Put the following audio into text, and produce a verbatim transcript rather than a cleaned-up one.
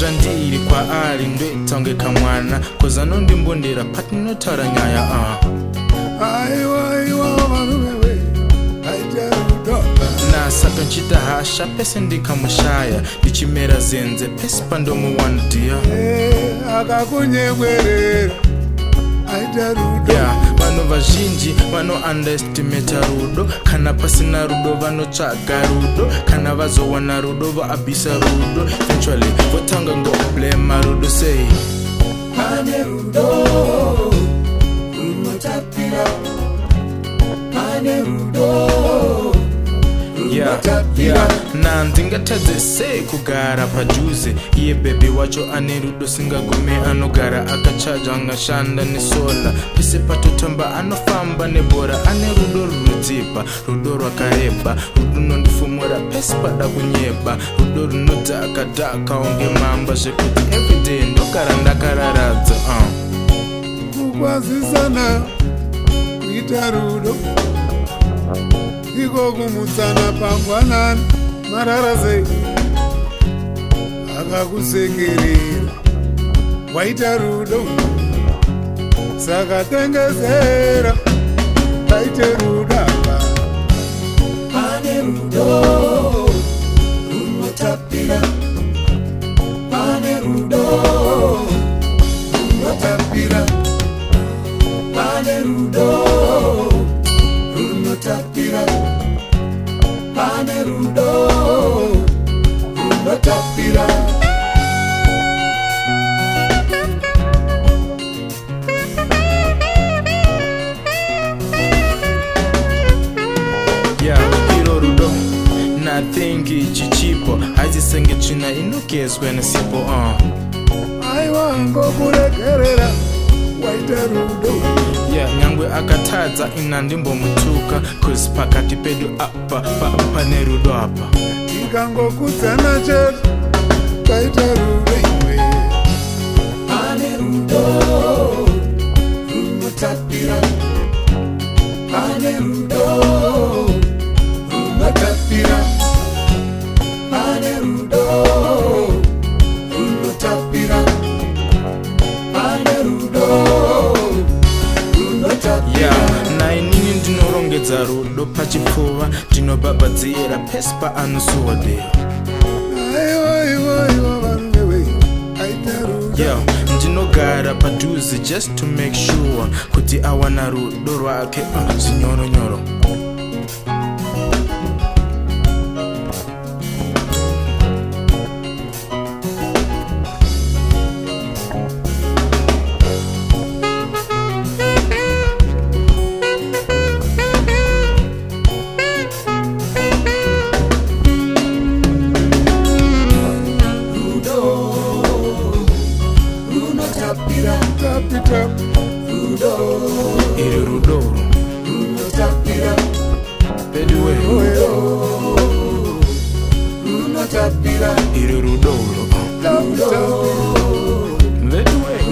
ndiri kwa ari ndoitongeka mwana koza nondimbondera pati notara nyaya ah aiwa aiwa varumewe aitarudo nasaka nchita hasha pese ndikamushaya ndichimera zenze pese pandomuwandiya akakunyemwerera aita rudo yeah, vano vazhinji vano underestimate rudo kana pasina rudo vanotsvaga rudo kana vazowana rudo vaabhisa rudo eventually votanga ngoblema rudo sei pane rudo runotapira pane rudo yeah, yeah. na ndingatadze sei kugara padhuze iye bhebi wacho ane rudo singagome anogara akachaja angashanda nesola pese patotamba anofamba nebhora ane rudo runodzipa rudo rwakareba rudo nondifumura pese pada kunyeba rudo runodhakadhaka unge mamba zvekuti everyday ndogara ndakararadza uh. kukwazisana kuita rudo iko kumutsana pangwanani marara sei akakusekerera waita rudo saka tengezera taite rudaba pane rudo runotapira pane rudo runotapira pane rudo runotapira pane rudo runotapira yeah, iro rudo nathingi chichipo haisisenge tsvina inogezwa nesipo uh. aiwa ngokuregerera waita rudo yeah, nyangwe akatadza ina ndimbomutuka cause pakati pedu apa pa, pane rudo apa tikangokudzana chete taita rudo iwe pane rudo runotapira pane rudo runotapira pane rudo runotapira pane rudo yeah, nainini ndinorongedza rudo pachipfuva ndinobhabhadzira pesi paanosuwadera yeah, ndinogara padhuze just to make sure kuti awana rudo rwake uh, zinyoronyoro tapita rudo iri rudo runotapira peduwe runotapira iri rudo tapita veduwe